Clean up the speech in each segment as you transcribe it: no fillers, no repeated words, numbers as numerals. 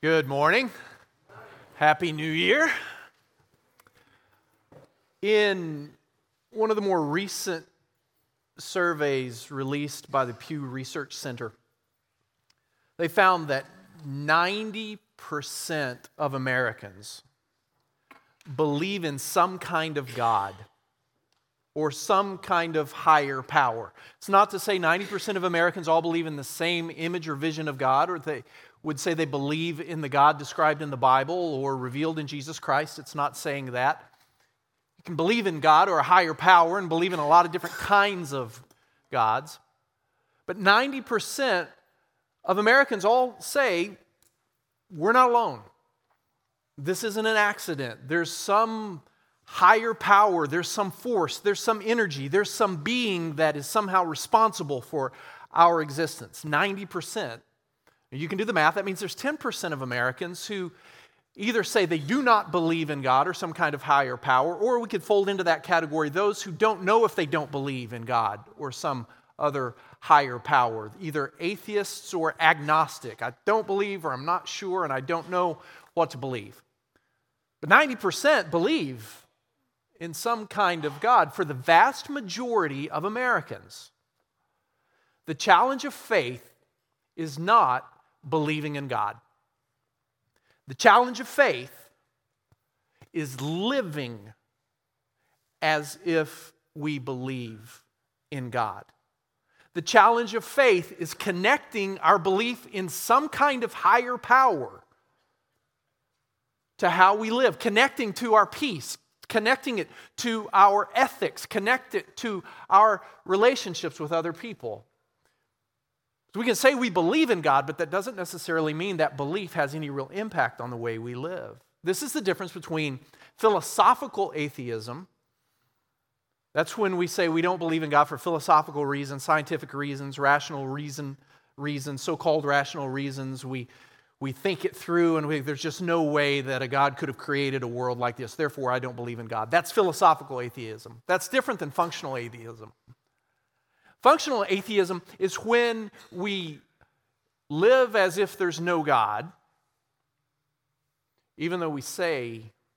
Good morning. Happy New Year. In one of the more recent surveys released by the Pew Research Center, they found that 90% of Americans believe in some kind of God or some kind of higher power. It's not to say 90% of Americans all believe in the same image or vision of God, or they would say they believe in the God described in the Bible or revealed in Jesus Christ. It's not saying that. You can believe in God or a higher power and believe in a lot of different kinds of gods. But 90% of Americans all say, we're not alone. This isn't an accident. There's some higher power, there's some force, there's some energy, there's some being that is somehow responsible for our existence. 90%. You can do the math. That means there's 10% of Americans who either say they do not believe in God or some kind of higher power, or we could fold into that category those who don't know if they don't believe in God or some other higher power, either atheists or agnostic. I don't believe, or I'm not sure, and I don't know what to believe. But 90% believe in some kind of God. For the vast majority of Americans, the challenge of faith is not believing in God. The challenge of faith is living as if we believe in God. The challenge of faith is connecting our belief in some kind of higher power to how we live, connecting to our peace, connecting it to our ethics, connect it to our relationships with other people. So we can say we believe in God, but that doesn't necessarily mean that belief has any real impact on the way we live. This is the difference between philosophical atheism. That's when we say we don't believe in God for philosophical reasons, scientific reasons, rational reasons, so-called rational reasons. We think it through and there's just no way that a God could have created a world like this. Therefore, I don't believe in God. That's philosophical atheism. That's different than functional atheism. Functional atheism is when we live as if there's no God, even though we say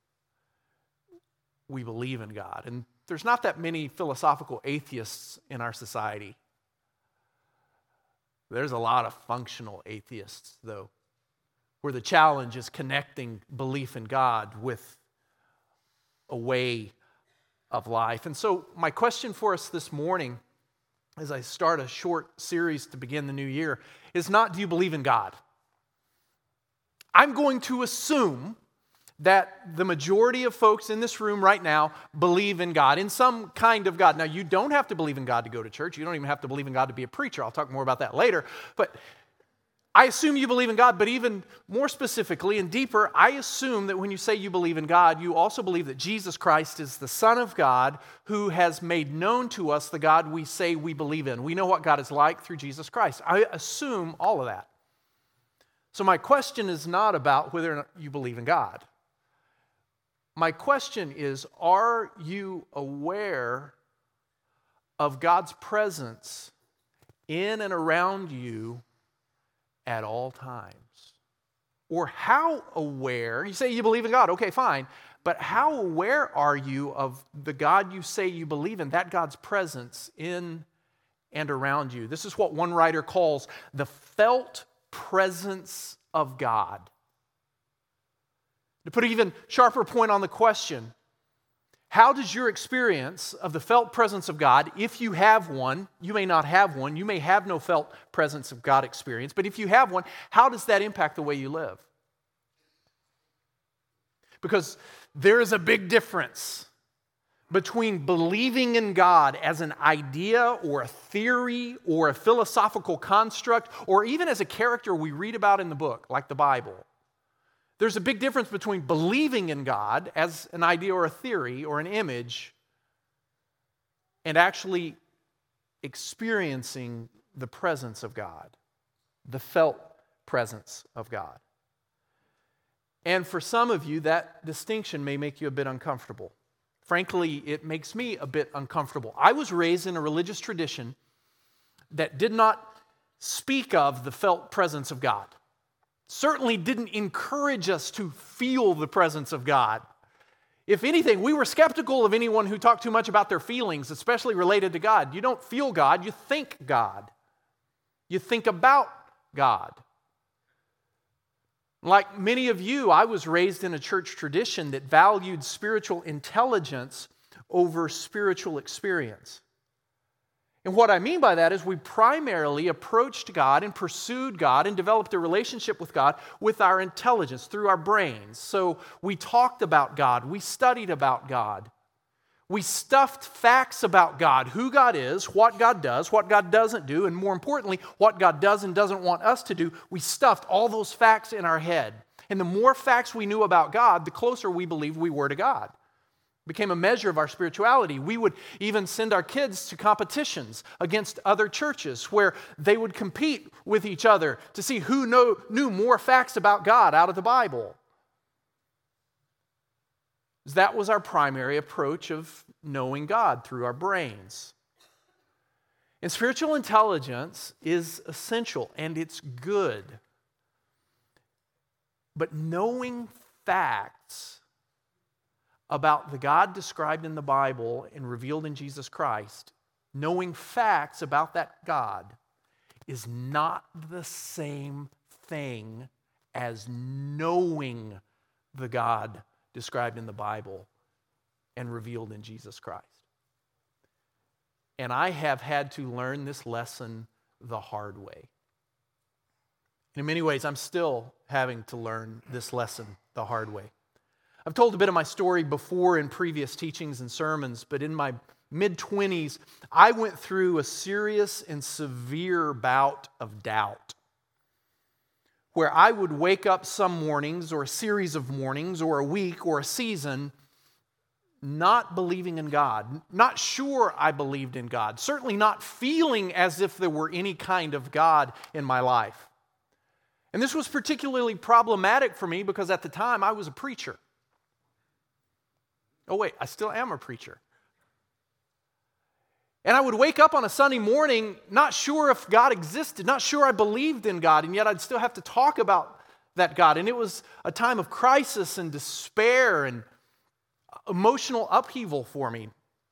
we believe in God. And there's not that many philosophical atheists in our society. There's a lot of functional atheists, though, where the challenge is connecting belief in God with a way of life. And so my question for us this morning, as I start a short series to begin the new year, is not, do you believe in God? I'm going to assume that the majority of folks in this room right now believe in God, in some kind of God. Now, you don't have to believe in God to go to church. You don't even have to believe in God to be a preacher. I'll talk more about that later. But I assume you believe in God, but even more specifically and deeper, I assume that when you say you believe in God, you also believe that Jesus Christ is the Son of God who has made known to us the God we say we believe in. We know what God is like through Jesus Christ. I assume all of that. So my question is not about whether or not you believe in God. My question is, are you aware of God's presence in and around you at all times? Or how aware, you say you believe in God, okay, fine, but how aware are you of the God you say you believe in, that God's presence in and around you? This is what one writer calls the felt presence of God. To put an even sharper point on the question, how does your experience of the felt presence of God, if you have one, you may not have one, you may have no felt presence of God experience, but if you have one, how does that impact the way you live? Because there is a big difference between believing in God as an idea or a theory or a philosophical construct, or even as a character we read about in the book, like the Bible. There's a big difference between believing in God as an idea or a theory or an image and actually experiencing the presence of God, the felt presence of God. And for some of you, that distinction may make you a bit uncomfortable. Frankly, it makes me a bit uncomfortable. I was raised in a religious tradition that did not speak of the felt presence of God. certainly didn't encourage us to feel the presence of God. If anything, we were skeptical of anyone who talked too much about their feelings, especially related to God. You don't feel God, you think God. You think about God. Like many of you, I was raised in a church tradition that valued spiritual intelligence over spiritual experience. And what I mean by that is we primarily approached God and pursued God and developed a relationship with God with our intelligence, through our brains. So we talked about God, we studied about God. We stuffed facts about God, who God is, what God does, what God doesn't do, and more importantly, what God does and doesn't want us to do. We stuffed all those facts in our head. And the more facts we knew about God, the closer we believed we were to God. It became a measure of our spirituality. We would even send our kids to competitions against other churches where they would compete with each other to see who knew more facts about God out of the Bible. That was our primary approach of knowing God, through our brains. And spiritual intelligence is essential and it's good. But knowing facts about the God described in the Bible and revealed in Jesus Christ, knowing facts about that God is not the same thing as knowing the God described in the Bible and revealed in Jesus Christ. And I have had to learn this lesson the hard way. In many ways, I'm still having to learn this lesson the hard way. I've told a bit of my story before in previous teachings and sermons, but in my mid-20s, I went through a serious and severe bout of doubt, where I would wake up some mornings, or a series of mornings, or a week, or a season, not believing in God, not sure I believed in God, certainly not feeling as if there were any kind of God in my life. And this was particularly problematic for me because at the time I was a preacher. Oh wait, I still am a preacher. And I would wake up on a Sunday morning not sure if God existed, not sure I believed in God, and yet I'd still have to talk about that God. And it was a time of crisis and despair and emotional upheaval for me.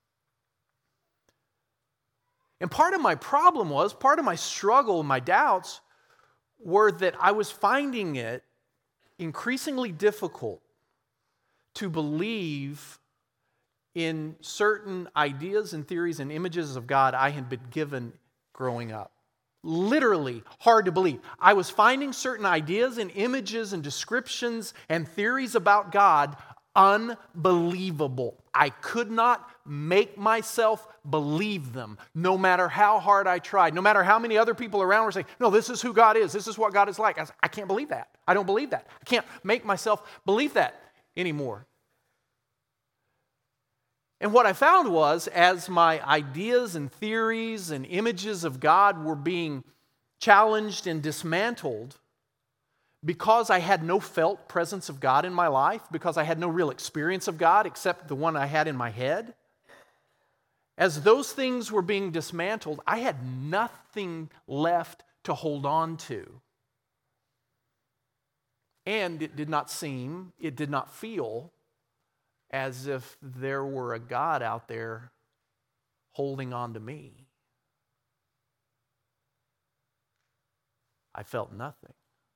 And part of my problem was, part of my struggle, my doubts, were that I was finding it increasingly difficult to believe in certain ideas and theories and images of God I had been given growing up. Literally hard to believe. I was finding certain ideas and images and descriptions and theories about God unbelievable. I could not make myself believe them, no matter how hard I tried, no matter how many other people around were saying, no, this is who God is, this is what God is like. I can't believe that. I don't believe that. I can't make myself believe that anymore. And what I found was, as my ideas and theories and images of God were being challenged and dismantled, because I had no felt presence of God in my life, because I had no real experience of God except the one I had in my head, as those things were being dismantled, I had nothing left to hold on to. And it did not feel as if there were a God out there holding on to me. I felt nothing.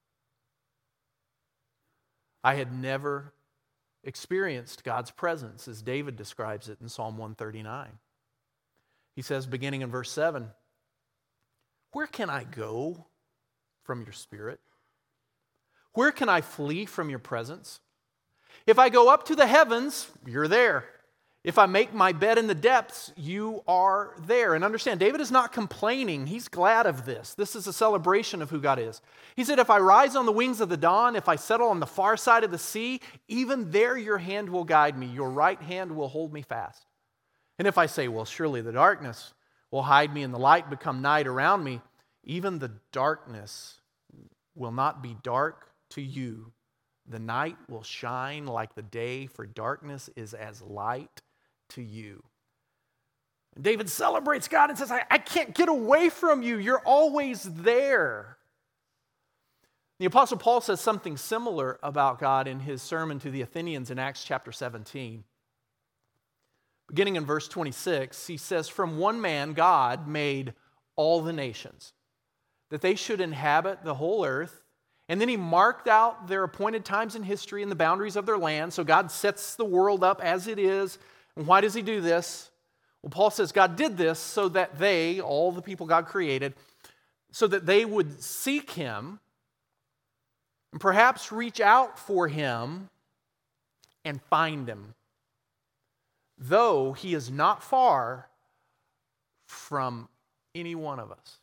I had never experienced God's presence, as David describes it in Psalm 139. He says, beginning in verse 7, "Where can I go from your spirit? Where can I flee from your presence? If I go up to the heavens, you're there. If I make my bed in the depths, you are there." And understand, David is not complaining. He's glad of this. This is a celebration of who God is. He said, if I rise on the wings of the dawn, if I settle on the far side of the sea, even there your hand will guide me. Your right hand will hold me fast. And if I say, well, surely the darkness will hide me and the light become night around me, even the darkness will not be dark to you. The night will shine like the day, for darkness is as light to you. And David celebrates God and says, I can't get away from you. You're always there. The Apostle Paul says something similar about God in his sermon to the Athenians in Acts chapter 17. Beginning in verse 26, he says, "From one man God made all the nations, that they should inhabit the whole earth. And then he marked out their appointed times in history and the boundaries of their land." So God sets the world up as it is. And why does he do this? Well, Paul says God did this so that they, all the people God created, so that they would seek him and perhaps reach out for him and find him, though he is not far from any one of us.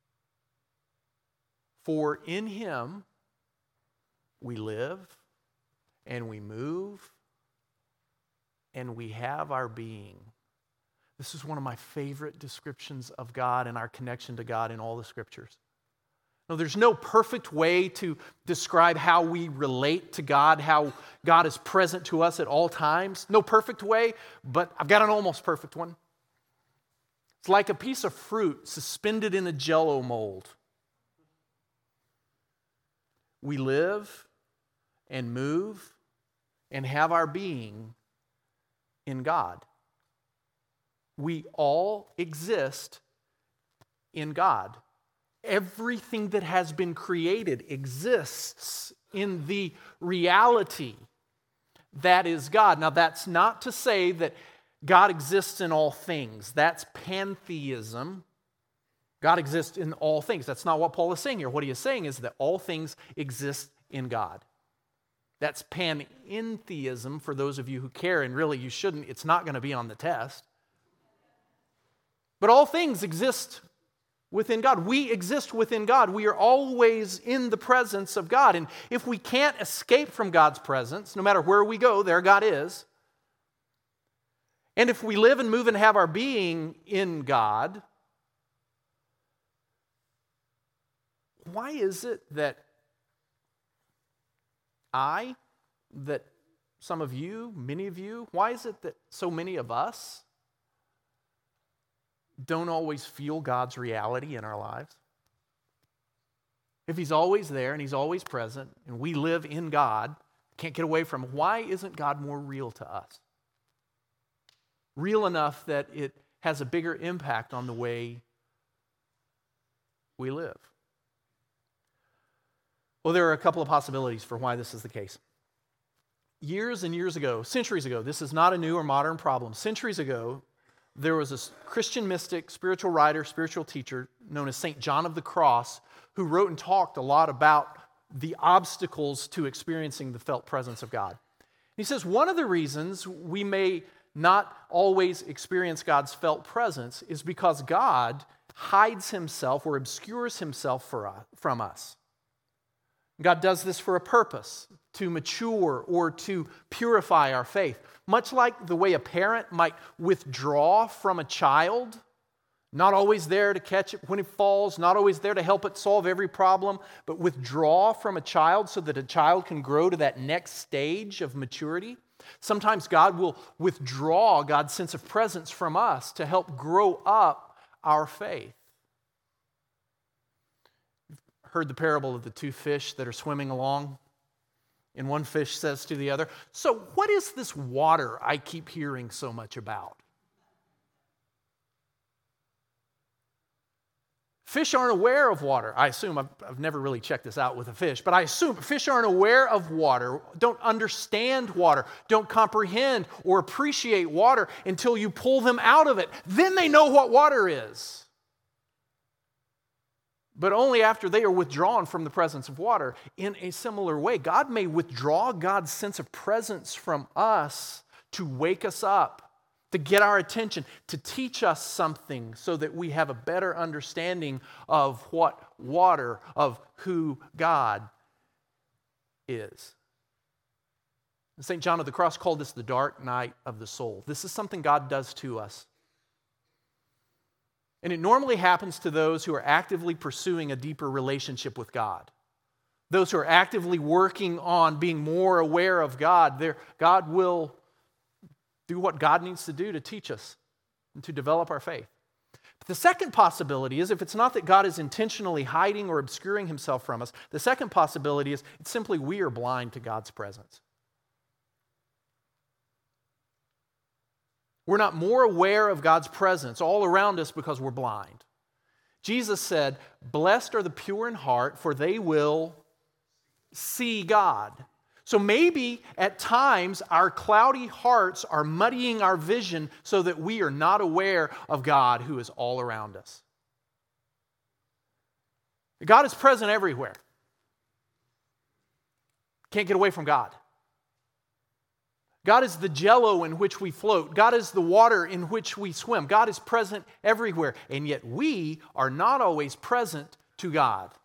For in him we live and we move and we have our being. This is one of my favorite descriptions of God and our connection to God in all the scriptures. Now, there's no perfect way to describe how we relate to God, how God is present to us at all times. No perfect way, but I've got an almost perfect one. It's like a piece of fruit suspended in a Jell-O mold. We live and move and have our being in God. We all exist in God. Everything that has been created exists in the reality that is God. Now, that's not to say that God exists in all things. That's pantheism. God exists in all things. That's not what Paul is saying here. What he is saying is that all things exist in God. That's panentheism for those of you who care, and really you shouldn't. It's not going to be on the test. But all things exist within God. We exist within God. We are always in the presence of God. And if we can't escape from God's presence, no matter where we go, there God is. And if we live and move and have our being in God, why is it that some of you, many of you, why is it that so many of us don't always feel God's reality in our lives? If he's always there and he's always present and we live in God, can't get away from him, why isn't God more real to us? Real enough that it has a bigger impact on the way we live. Well, there are a couple of possibilities for why this is the case. Years and years ago, centuries ago, this is not a new or modern problem. Centuries ago, there was a Christian mystic, spiritual writer, spiritual teacher known as St. John of the Cross who wrote and talked a lot about the obstacles to experiencing the felt presence of God. He says one of the reasons we may not always experience God's felt presence is because God hides himself or obscures himself from us. God does this for a purpose, to mature or to purify our faith. Much like the way a parent might withdraw from a child, not always there to catch it when it falls, not always there to help it solve every problem, but withdraw from a child so that a child can grow to that next stage of maturity. Sometimes God will withdraw God's sense of presence from us to help grow up our faith. You've heard the parable of the two fish that are swimming along, and one fish says to the other, "So what is this water I keep hearing so much about?" Fish aren't aware of water. I assume, I've never really checked this out with a fish, but I assume fish aren't aware of water, don't understand water, don't comprehend or appreciate water until you pull them out of it. Then they know what water is. But only after they are withdrawn from the presence of water. In a similar way, God may withdraw God's sense of presence from us to wake us up, to get our attention, to teach us something so that we have a better understanding of what water, of who God is. St. John of the Cross called this the dark night of the soul. This is something God does to us. And it normally happens to those who are actively pursuing a deeper relationship with God. Those who are actively working on being more aware of God, God will do what God needs to do to teach us and to develop our faith. The second possibility is, if it's not that God is intentionally hiding or obscuring himself from us, the second possibility is it's simply we are blind to God's presence. We're not more aware of God's presence all around us because we're blind. Jesus said, "Blessed are the pure in heart, for they will see God." So maybe at times our cloudy hearts are muddying our vision so that we are not aware of God who is all around us. God is present everywhere. Can't get away from God. God is the jello in which we float. God is the water in which we swim. God is present everywhere. And yet we are not always present to God.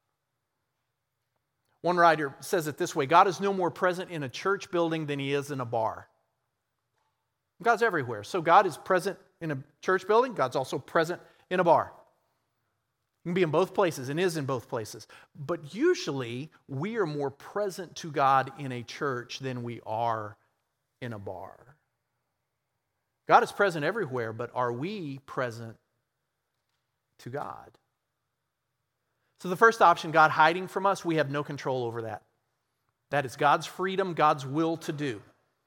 One writer says it this way: God is no more present in a church building than he is in a bar. God's everywhere. So God is present in a church building. God's also present in a bar. He can be in both places and is in both places. But usually we are more present to God in a church than we are in a bar. God is present everywhere, but are we present to God? So the first option, God hiding from us, we have no control over that. That is God's freedom, God's will to do.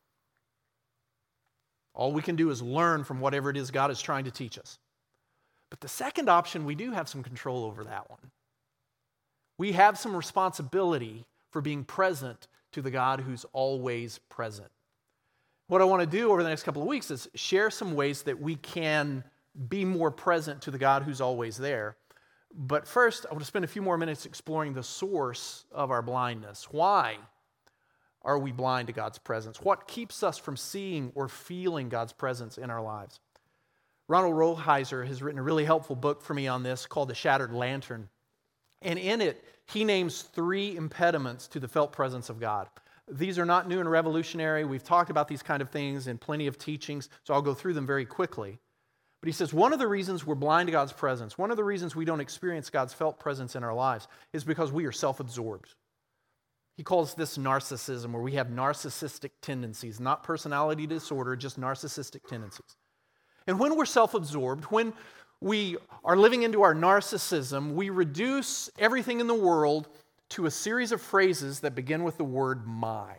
All we can do is learn from whatever it is God is trying to teach us. But the second option, we do have some control over that one. We have some responsibility for being present to the God who's always present. What I want to do over the next couple of weeks is share some ways that we can be more present to the God who's always there. But first, I want to spend a few more minutes exploring the source of our blindness. Why are we blind to God's presence? What keeps us from seeing or feeling God's presence in our lives? Ronald Rolheiser has written a really helpful book for me on this called The Shattered Lantern. And in it, he names 3 impediments to the felt presence of God. These are not new and revolutionary. We've talked about these kind of things in plenty of teachings, so I'll go through them very quickly. But he says one of the reasons we're blind to God's presence, one of the reasons we don't experience God's felt presence in our lives is because we are self-absorbed. He calls this narcissism, where we have narcissistic tendencies, not personality disorder, just narcissistic tendencies. And when we're self-absorbed, when we are living into our narcissism, we reduce everything in the world to a series of phrases that begin with the word my.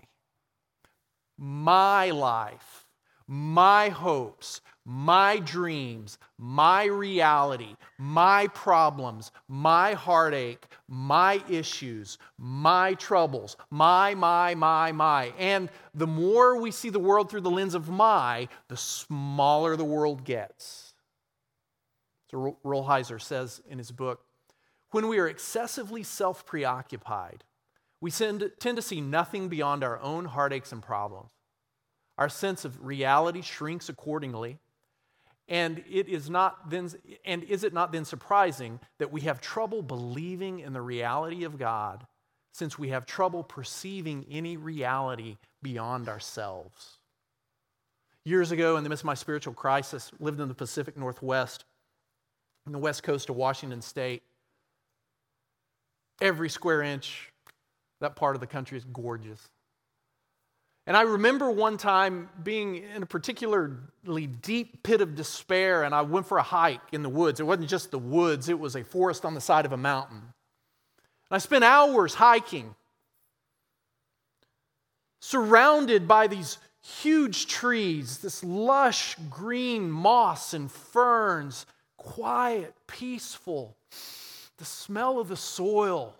My life, my hopes, my dreams, my reality, my problems, my heartache, my issues, my troubles, my. And the more we see the world through the lens of my, the smaller the world gets. So Rolheiser says in his book, when we are excessively self-preoccupied, we tend to see nothing beyond our own heartaches and problems. Our sense of reality shrinks accordingly. And is it not then surprising that we have trouble believing in the reality of God, since we have trouble perceiving any reality beyond ourselves? Years ago, in the midst of my spiritual crisis, lived in the Pacific Northwest, on the west coast of Washington State. Every square inch, that part of the country is gorgeous. And I remember one time being in a particularly deep pit of despair, and I went for a hike in the woods. It wasn't just the woods, it was a forest on the side of a mountain. And I spent hours hiking, surrounded by these huge trees, this lush green moss and ferns, quiet, peaceful, the smell of the soil.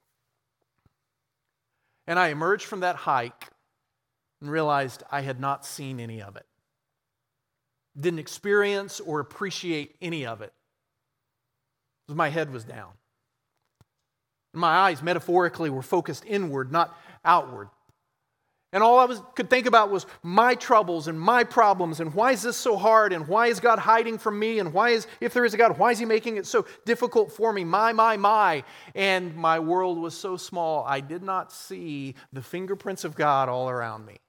And I emerged from that hike and realized I had not seen any of it. Didn't experience or appreciate any of it. Because my head was down. My eyes, metaphorically, were focused inward, not outward. And all I could think about was my troubles and my problems, and why is this so hard, and why is God hiding from me, and if there is a God, why is He making it so difficult for me? My. And my world was so small, I did not see the fingerprints of God all around me.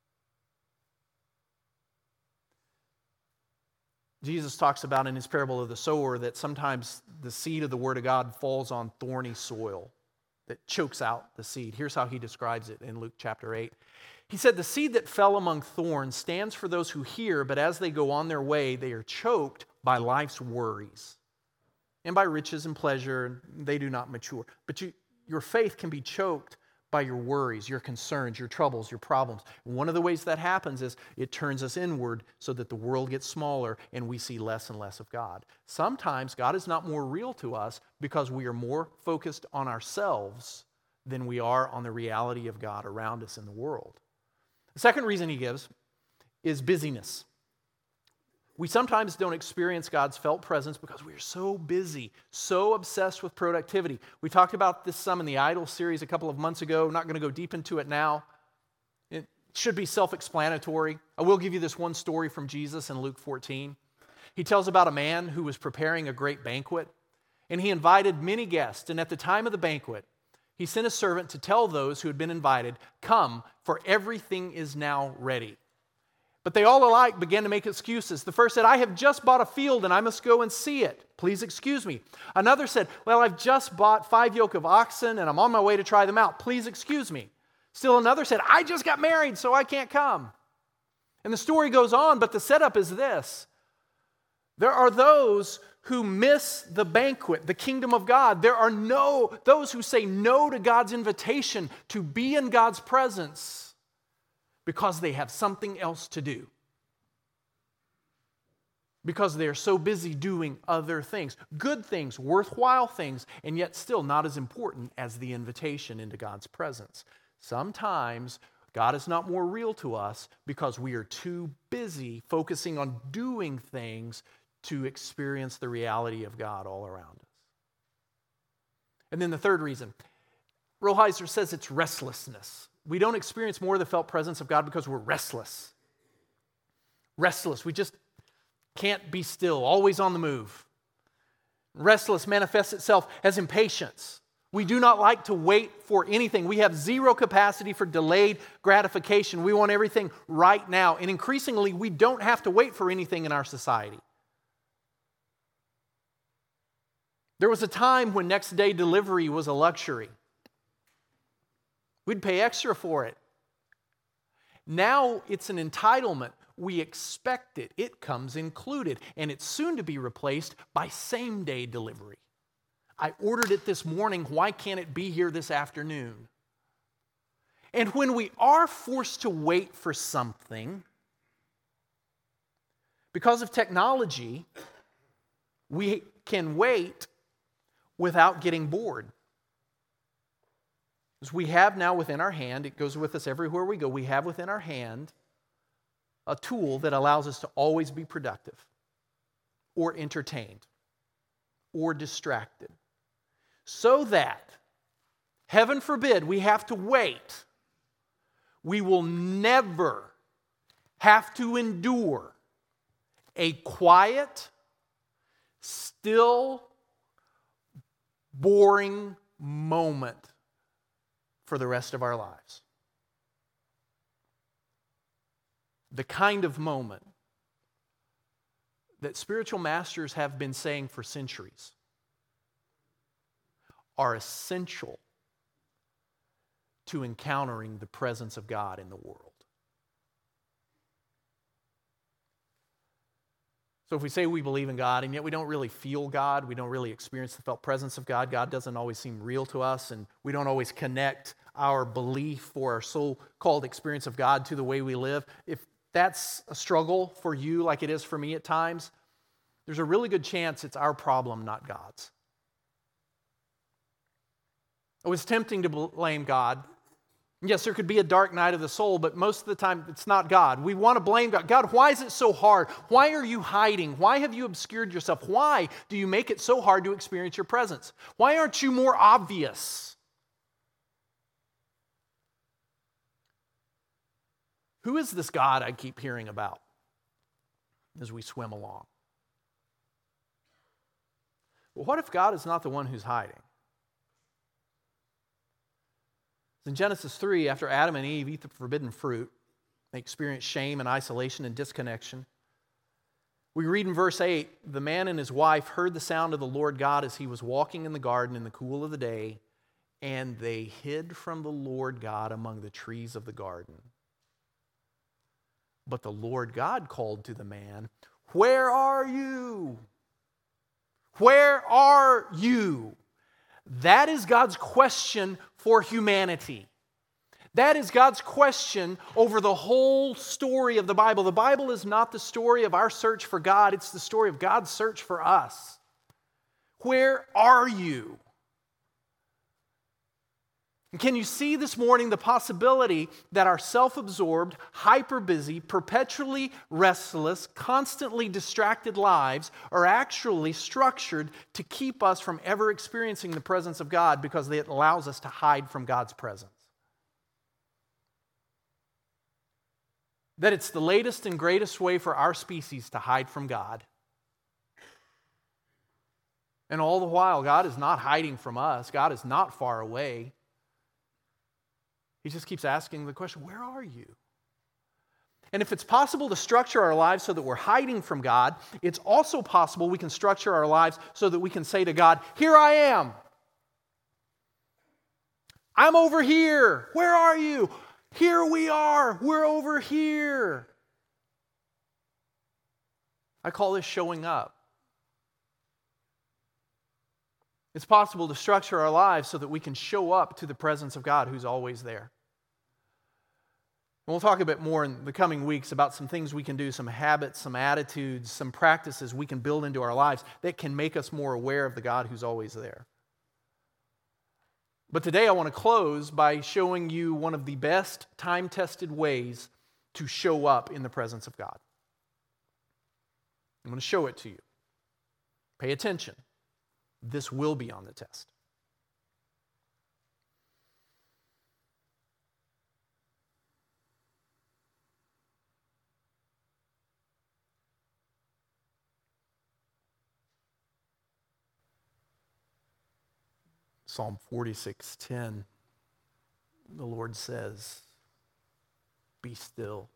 Jesus talks about in his parable of the sower that sometimes the seed of the Word of God falls on thorny soil. that chokes out the seed. Here's how he describes it in Luke chapter 8. He said, the seed that fell among thorns stands for those who hear, but as they go on their way, they are choked by life's worries and by riches and pleasure, and they do not mature. But your faith can be choked by your worries, your concerns, your troubles, your problems. And one of the ways that happens is it turns us inward so that the world gets smaller and we see less and less of God. Sometimes God is not more real to us because we are more focused on ourselves than we are on the reality of God around us in the world. The second reason he gives is busyness. We sometimes don't experience God's felt presence because we are so busy, so obsessed with productivity. We talked about this some in the Idol series a couple of months ago. I'm not going to go deep into it now. It should be self-explanatory. I will give you this one story from Jesus in Luke 14. He tells about a man who was preparing a great banquet, and he invited many guests. And at the time of the banquet, he sent a servant to tell those who had been invited, "Come, for everything is now ready." But they all alike began to make excuses. The first said, "I have just bought a field and I must go and see it. Please excuse me." Another said, "Well, I've just bought 5 yoke of oxen and I'm on my way to try them out. Please excuse me." Still another said, "I just got married, so I can't come." And the story goes on, but the setup is this. There are those who miss the banquet, the kingdom of God. There are those who say no to God's invitation to be in God's presence because they have something else to do. Because they are so busy doing other things, good things, worthwhile things, and yet still not as important as the invitation into God's presence. Sometimes God is not more real to us because we are too busy focusing on doing things to experience the reality of God all around us. And then the third reason, Rolheiser says it's restlessness. We don't experience more of the felt presence of God because we're restless. Restless. We just can't be still, always on the move. Restless manifests itself as impatience. We do not like to wait for anything. We have zero capacity for delayed gratification. We want everything right now. And increasingly, we don't have to wait for anything in our society. There was a time when next day delivery was a luxury. We'd pay extra for it. Now it's an entitlement. We expect it. It comes included. And it's soon to be replaced by same-day delivery. I ordered it this morning. Why can't it be here this afternoon? And when we are forced to wait for something, because of technology, we can wait without getting bored. Because we have now within our hand, it goes with us everywhere we go, we have within our hand a tool that allows us to always be productive or entertained or distracted. So that, heaven forbid, we have to wait. We will never have to endure a quiet, still, boring moment for the rest of our lives. The kind of moment that spiritual masters have been saying for centuries are essential to encountering the presence of God in the world. So if we say we believe in God and yet we don't really feel God, we don't really experience the felt presence of God, God doesn't always seem real to us, and we don't always connect our belief or our so-called experience of God to the way we live, if that's a struggle for you like it is for me at times, there's a really good chance it's our problem, not God's. It was tempting to blame God. Yes, there could be a dark night of the soul, but most of the time it's not God. We want to blame God. God, why is it so hard? Why are you hiding? Why have you obscured yourself? Why do you make it so hard to experience your presence? Why aren't you more obvious? Who is this God I keep hearing about as we swim along? Well, what if God is not the one who's hiding? In Genesis 3, after Adam and Eve eat the forbidden fruit, they experience shame and isolation and disconnection. We read in verse 8, the man and his wife heard the sound of the Lord God as he was walking in the garden in the cool of the day, and they hid from the Lord God among the trees of the garden. But the Lord God called to the man, "Where are you? Where are you?" That is God's question for humanity. That is God's question over the whole story of the Bible. The Bible is not the story of our search for God, it's the story of God's search for us. Where are you? And can you see this morning the possibility that our self-absorbed, hyper-busy, perpetually restless, constantly distracted lives are actually structured to keep us from ever experiencing the presence of God because it allows us to hide from God's presence? That it's the latest and greatest way for our species to hide from God. And all the while, God is not hiding from us. God is not far away. He just keeps asking the question, where are you? And if it's possible to structure our lives so that we're hiding from God, it's also possible we can structure our lives so that we can say to God, "Here I am. I'm over here. Where are you? Here we are. We're over here." I call this showing up. It's possible to structure our lives so that we can show up to the presence of God who's always there. And we'll talk a bit more in the coming weeks about some things we can do, some habits, some attitudes, some practices we can build into our lives that can make us more aware of the God who's always there. But today I want to close by showing you one of the best time-tested ways to show up in the presence of God. I'm going to show it to you. Pay attention. This will be on the test. Psalm 46:10, the Lord says, "Be still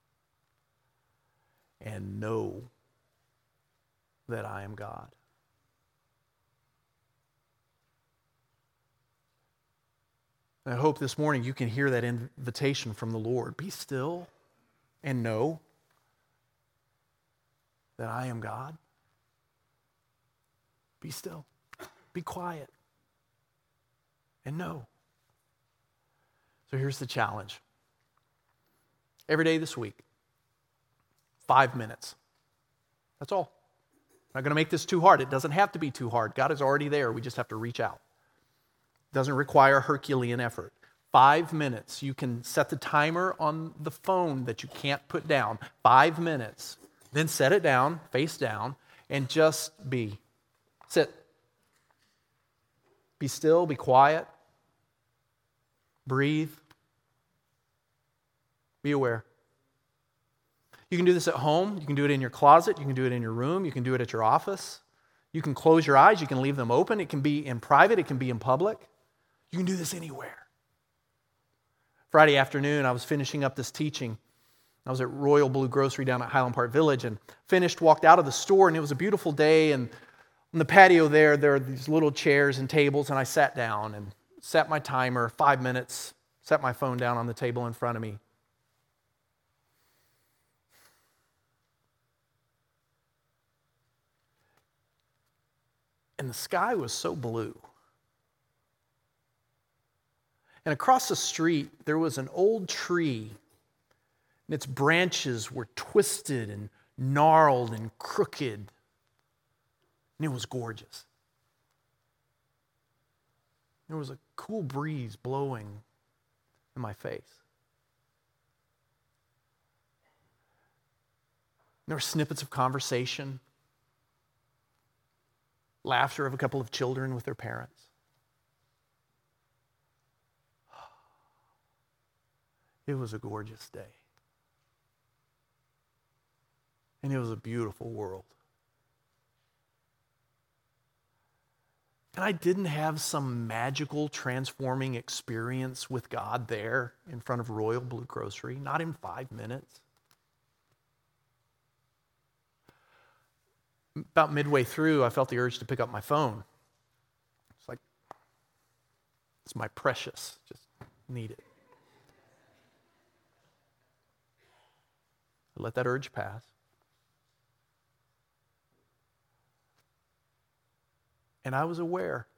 and know that I am God." And I hope this morning you can hear that invitation from the Lord. Be still and know that I am God. Be still. Be quiet. And know. So here's the challenge. Every day this week, 5 minutes. That's all. I'm not going to make this too hard. It doesn't have to be too hard. God is already there. We just have to reach out. It doesn't require Herculean effort. 5 minutes. You can set the timer on the phone that you can't put down. 5 minutes. Then set it down, face down, and just be. Sit. Be still, be quiet. Breathe. Be aware. You can do this at home. You can do it in your closet. You can do it in your room. You can do it at your office. You can close your eyes. You can leave them open. It can be in private. It can be in public. You can do this anywhere. Friday afternoon, I was finishing up this teaching. I was at Royal Blue Grocery down at Highland Park Village and finished, walked out of the store, and it was a beautiful day. And on the patio there are these little chairs and tables, and I sat down and set my timer, 5 minutes, set my phone down on the table in front of me. And the sky was so blue. And across the street, there was an old tree, and its branches were twisted and gnarled and crooked. And it was gorgeous. There was a cool breeze blowing in my face. There were snippets of conversation, laughter of a couple of children with their parents. It was a gorgeous day. And it was a beautiful world. And I didn't have some magical transforming experience with God there in front of Royal Blue Grocery, not in 5 minutes. About midway through, I felt the urge to pick up my phone. It's like, It's my precious. Just need it. I let that urge pass. And I was aware.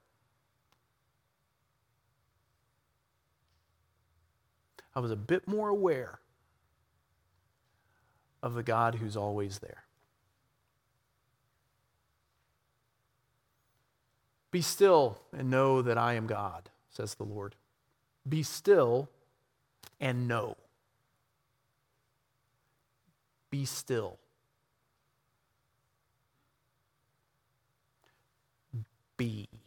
I was a bit more aware of the God who's always there. Be still and know that I am God, says the Lord. Be still and know. Be still. Be.